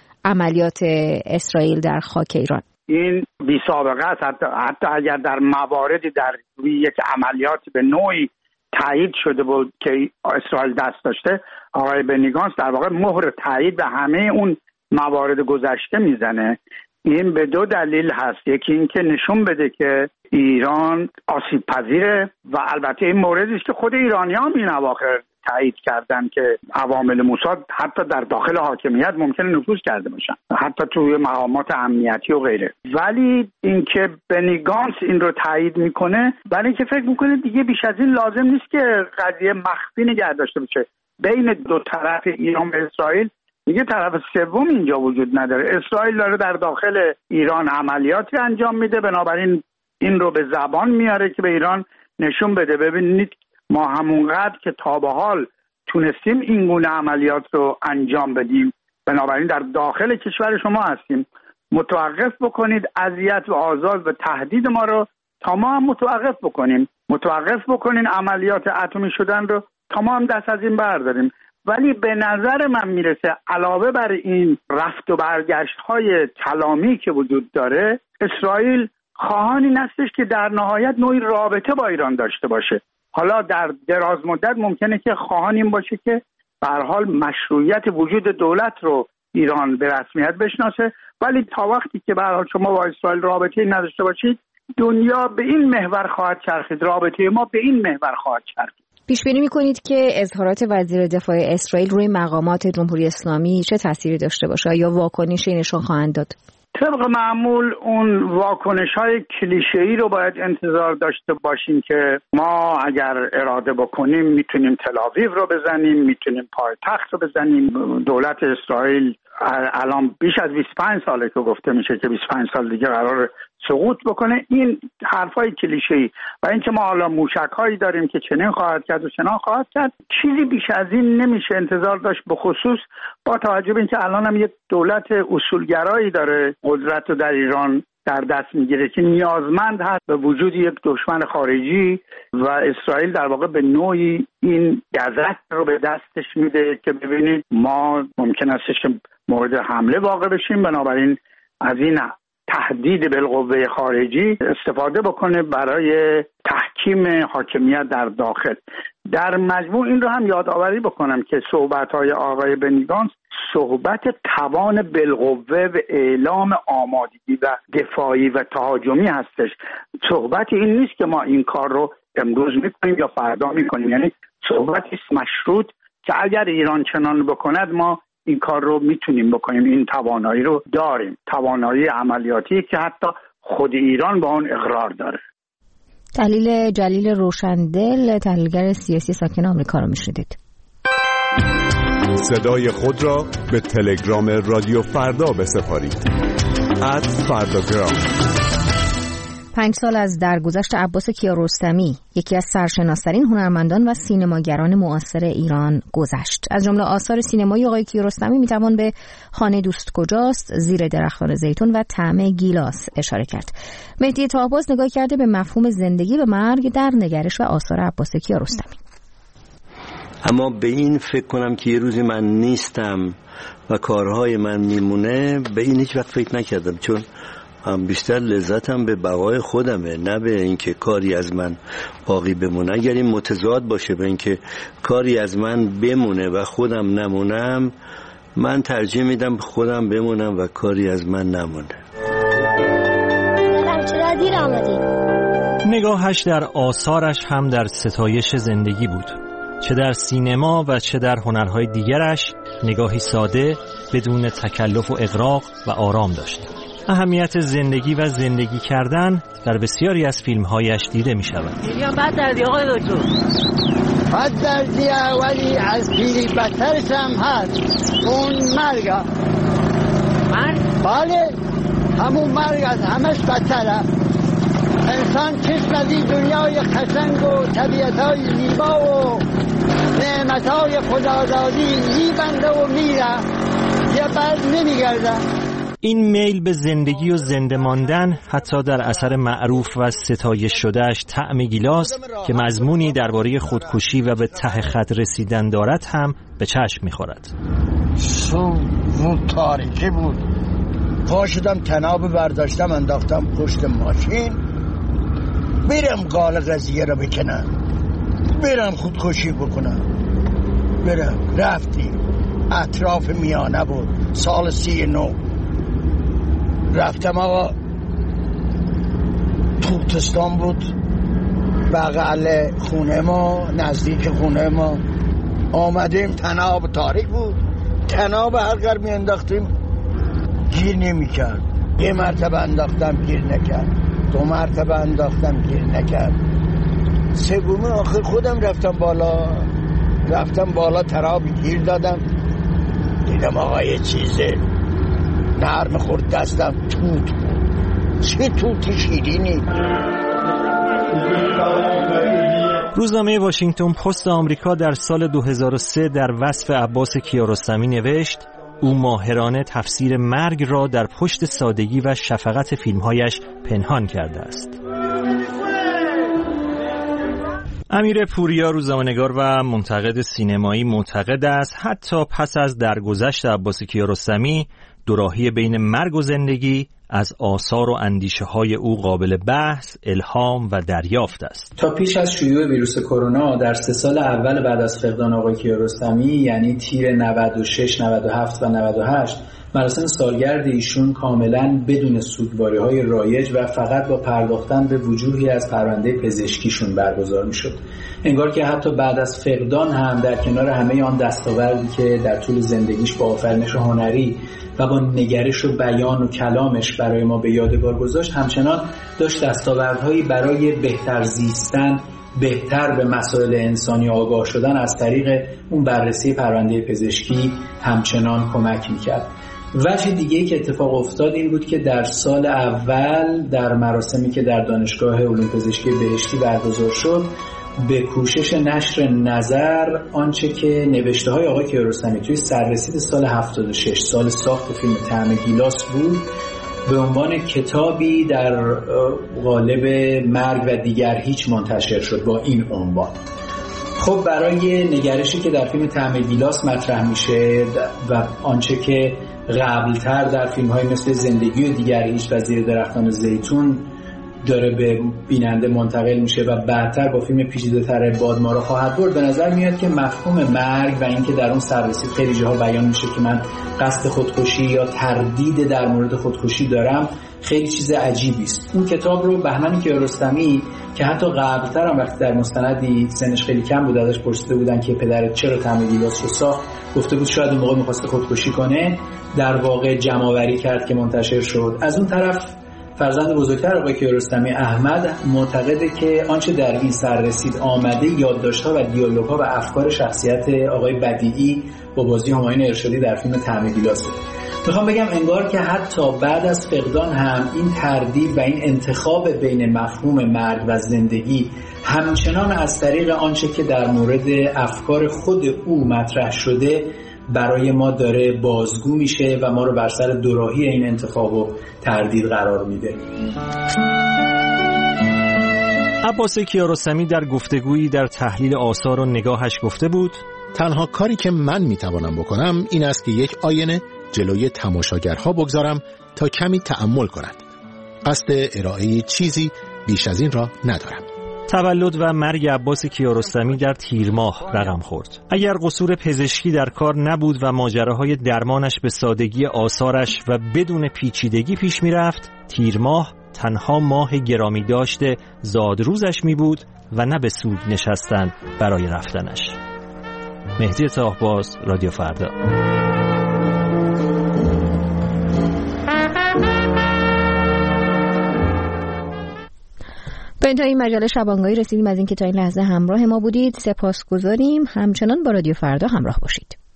عملیات اسرائیل در خاک ایران؟ این بی سابقه است. حتی, حتی اگر در مواردی در یک عملیات به نوعی تایید شده بود که اسرائیل دست داشته، آقای بنی گانتس در واقع مهر تایید به همه اون موارد گذشته میزنه. این به دو دلیل هست. یکی این که نشون بده که ایران آسیب پذیره و البته این موردی است که خود ایرانیان این اواخر تایید کردن که عوامل موساد حتی در داخل حاکمیت ممکنه نفوذ کرده باشن، حتی توی مقامات امنیتی و غیره. ولی اینکه بنی گانتس این رو تایید میکنه برای اینکه فکر میکنه دیگه بیش از این لازم نیست که قضیه مخفی نگه داشته بشه بین دو طرف ایران و اسرائیل. دیگه طرف سوم اینجا وجود نداره. اسرائیل داره در داخل ایران عملیاتی انجام میده، بنابراین این رو به زبان میاره که به ایران نشون بده ببینید ما همونقدر که تا به حال تونستیم این گونه عملیات رو انجام بدیم، بنابراین در داخل کشور شما هستیم، متوقف بکنید اذیت و آزار و تهدید ما رو تا ما هم متوقف بکنیم، متوقف بکنین عملیات اتمی شدن رو تا ما هم دست از این برداریم. ولی به نظر من میرسه علاوه بر این رفت و برگشت های کلامی که وجود داره، اسرائیل خواهان این هستش که در نهایت نوعی رابطه با ایران داشته باشه. حالا در دراز مدت ممکنه که خواهان این باشه که به هر حال مشروعیت وجود دولت رو ایران به رسمیت بشناسه، ولی تا وقتی که به هر حال شما با اسرائیل رابطه‌ای نداشته باشید، دنیا به این محور خواهد چرخید، رابطه ما به این محور خواهد چرخید. پیش بینی می‌کنید که اظهارات وزیر دفاع اسرائیل روی مقامات جمهوری اسلامی چه تأثیری داشته باشه یا واکنشی نشون خواهند داد؟ طبق معمول اون واکنش‌های کلیشه‌ای رو باید انتظار داشته باشیم که ما اگر اراده بکنیم میتونیم تل‌آویو رو بزنیم، میتونیم پایتخت رو بزنیم. دولت اسرائیل الان بیش از بیست و پنج ساله که گفته میشه که بیست و پنج سال دیگه قرار سقوط بکنه. این حرفای کلیشه‌ای و اینکه ما حالا موشک‌هایی داریم که چنین خواهد کرد و چنان خواهد کرد، چیزی بیش از این نمیشه انتظار داشت، به خصوص با توجه به اینکه الان هم یک دولت اصولگرایی داره قدرت رو در ایران در دست میگیره که نیازمند هست به وجود یک دشمن خارجی و اسرائیل در واقع به نوعی این گزک رو به دستش میده که ببینید ما ممکن است که مورد حمله واقع بشیم، بنابراین از این تهدید بالقوه خارجی استفاده بکنه برای تحکیم حاکمیت در داخل. در مجموع این رو هم یادآوری بکنم که صحبت‌های آقای بنی گانتس صحبت توان بالقوه و اعلام آمادگی و دفاعی و تهاجمی هستش. صحبت این نیست که ما این کار رو امروز میکنیم یا فردا میکنیم، یعنی صحبتی است مشروط که اگر ایران چنان بکند ما این کار رو میتونیم بکنیم، این توانایی رو داریم، توانایی عملیاتی که حتی خود ایران با اون اقرار داره. تحلیل جلیل روشندل، تحلیلگر سیاسی ساکن آمریکا رو میشنیدید. صدای خود را به تلگرام رادیو فردا بسپارید. ات فرداگرام. پنج سال از درگذشت عباس کیارستمی، یکی از سرشناس‌ترین هنرمندان و سینماگران معاصر ایران گذشت. از جمله آثار سینمایی آقای کیارستمی میتوان به خانه دوست کجاست، زیر درختان زیتون و طعم گیلاس اشاره کرد. مهدی طاه‌باز نگاه کرده به مفهوم زندگی و مرگ در نگرش و آثار عباس کیارستمی. اما به این فکر کنم که یه روزی من نیستم و کارهای من میمونه، به این هیچ وقت فکر نکردم، چون هم بیشتر لذتم به بقای خودمه، نه به اینکه کاری از من باقی بمونه. اگر این متضاد باشه به اینکه کاری از من بمونه و خودم نمونم، من ترجیح میدم خودم بمونم و کاری از من نمونه. چرا دیر آمدی؟ نگاهش در آثارش هم در ستایش زندگی بود، چه در سینما و چه در هنرهای دیگرش نگاهی ساده بدون تکلف و اغراق و آرام داشت. اهمیت زندگی و زندگی کردن در بسیاری از فیلمهایش دیده می شود. یا بد دردی آقای دکتر، بد دردی ولی از پیری بدترش هم هست، اون مرگ. مرگ؟ بله، همون مرگ از همش بدتره. انسان چشم از این دنیای خشنگ و طبیعتهای زیبا و نعمتهای خدادادی میبنده و میره، یه بعد نمیگرده. این میل به زندگی و زنده ماندن حتی در اثر معروف و ستایش شدهش طعم گیلاس که مضمونی درباره خودکشی و به ته خط رسیدن دارد هم به چشم میخورد. صبح بود، تاریکی بود، پا شدم تناب برداشتم انداختم پشت ماشین، برم قال قضیه رو بکنم، برم خودکشی بکنم. برم رفتیم، اطراف میانه بود، سال سی نو. رفتم آقا، توتستان بود بغل خونه ما، نزدیک خونه ما. آمدیم، تناب تاریک بود، تناب هر قرار می انداختیم گیر نمی کرد. یه مرتبه انداختم گیر نکرد، دو مرتبه انداختم گیر نکرد، سومی آخر خودم رفتم بالا، رفتم بالا تراب گیر دادم، دیدم آقا یه چیزه نرم خورد دستم، توت بود. چه توت شیرینی. روزنامه واشنگتن پست آمریکا در سال دو هزار و سه در وصف عباس کیارستمی نوشت او ماهرانه تفسیر مرگ را در پشت سادگی و شفقت فیلمهایش پنهان کرده است. امیر پوریا، روزنامه‌نگار و منتقد سینمایی، معتقد است حتی پس از درگذشت عباس کیارستمی دوراهی بین مرگ و زندگی از آثار و اندیشه های او قابل بحث، الهام و دریافت است. تا پیش از شیوع ویروس کرونا در سه سال اول بعد از فقدان آقای کیارستمی، یعنی تیر نود و شش، نود و هفت و نود و هشت، مراسم سالگرد ایشون کاملا بدون سوگواری‌های رایج و فقط با پرداختن به وجوهی از پرونده پزشکیشون برگزار می‌شد. انگار که حتی بعد از فقدان هم در کنار همه آن دستاوردی که در طول زندگیش با آفرینش هنری و با نگرش و بیان و کلامش برای ما به یادگار گذاشت، همچنان داشت دستاوردهایی برای بهتر زیستن، بهتر به مسائل انسانی آگاه شدن از طریق اون بررسی پرونده پزشکی همچنان کمک می‌کرد. وجه دیگه‌ای که اتفاق افتاد این بود که در سال اول در مراسمی که در دانشگاه علوم پزشکی بهشتی برگزار شد، به کوشش نشر نظر آنچه که نوشته‌های آقای کیارستمی توی سررسید سال هفتاد و شش، سال ساخت فیلم طعم گیلاس بود، به عنوان کتابی در قالب مرگ و دیگر هیچ منتشر شد با این عنوان. خب برای نگرشی که در فیلم طعم گیلاس مطرح میشه و آنچه که قبلتر در فیلم‌های مثل زندگی و دیگر هیچ و زیر درختان زیتون داره به بیننده منتقل میشه و بعدتر با فیلم پیچیده‌تر باد ما را خواهد برد، به نظر میاد که مفهوم مرگ و اینکه در اون سررسید خیلی جاها بیان میشه که من قصد خودکشی یا تردید در مورد خودکشی دارم، خیلی چیز عجیبی است. اون کتاب رو بهمن کیارستمی که حتی قبلتر هم وقتی در مستندی سنش خیلی کم بود ازش پرسیده بودن که پدرت چرا طعم گیلاس رو ساخت، گفته بود شاید اون موقع می‌خواسته خودکشی کنه، در واقع جمع‌آوری کرد که منتشر شد. از اون طرف فرزند بزرگتر آقای کیارستمی، احمد، معتقده که آنچه در این سررسید آمده یادداشت‌ها و دیالوگ‌ها و افکار شخصیت آقای بدیعی با بازی همایون ارشادی در فیلم طعم گیلاس. میخوام بگم انگار که حتی بعد از فقدان هم این تردید و این انتخاب بین مفهوم مرگ و زندگی همچنان از طریق آنچه که در مورد افکار خود او مطرح شده برای ما داره بازگو میشه و ما رو بر سر دوراهی این انتخاب و تردید قرار میده. عباس کیارستمی در گفتگویی در تحلیل آثار و نگاهش گفته بود: تنها کاری که من میتوانم بکنم این است که یک آینه جلوی تماشاگرها بگذارم تا کمی تأمل کنند. قصد ارائه چیزی بیش از این را ندارم. تولد و مرگ عباس کیارستمی در تیر ماه رقم خورد. اگر قصور پزشکی در کار نبود و ماجراهای درمانش به سادگی آثارش و بدون پیچیدگی پیش می رفت، تیر ماه تنها ماه گرامی داشته زادروزش می بود و نه به سود نشستن برای رفتنش. مهدی طاهباز، رادیو فردا. به انتهای این مجله شبانگاهی رسیدیم. از اینکه تا این لحظه همراه ما بودید سپاسگزاریم. همچنان با رادیو فردا همراه باشید.